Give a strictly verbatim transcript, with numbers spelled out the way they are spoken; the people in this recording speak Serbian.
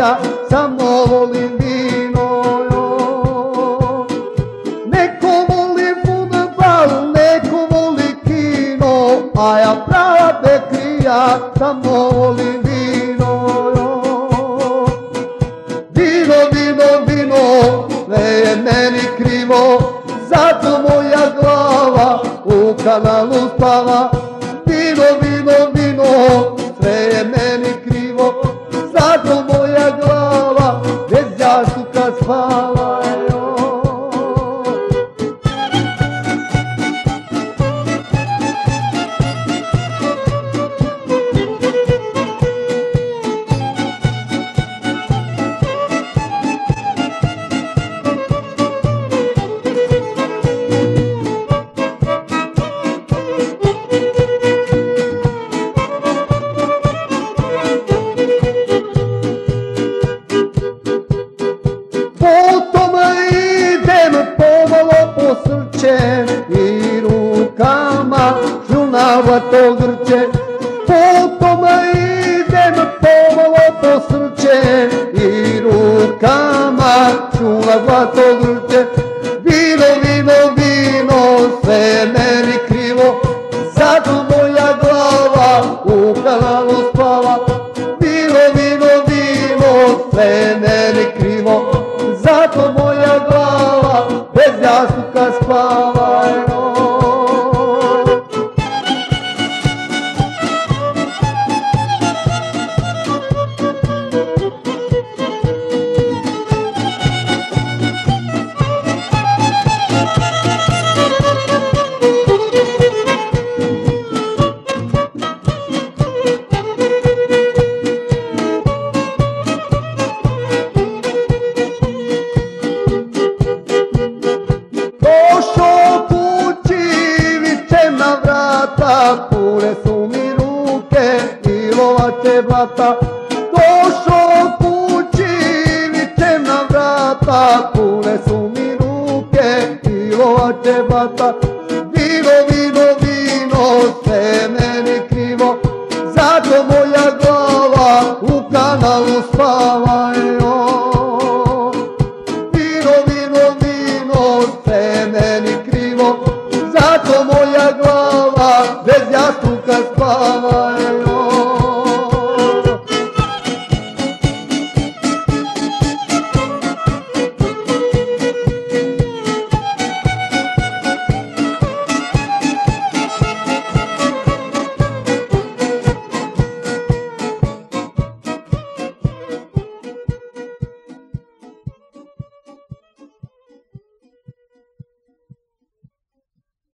ja samo volim vino. Neko voli fudbal, neko voli kino, a ja prava pekrija samo volim vino. Vino, vino, vino, sve je meni krivo, zato moja glava u kanalu spava. Vino, vino, vino, sve je meni krivo, zato moja glava bez jastuka spava. I rukama žunavato grče, potom idem pomalo po srce i rukama žunavato grče. Vino, vino, vino, sve je meni krivo, zato moja glava u kanalu spava. Vino, vino, vino, sve je meni krivo, zato moja glava bez jastuka spava. Pune su mi ruke i lovače blata, došao kući, vičem na vrata. Pune su mi ruke i lovače blata, vino, vino, vino, sve je meni krivo, zato moja glava u kanalu spava. Vino, vino, vino, sve je meni krivo, zato moja glava bez jastuka spava.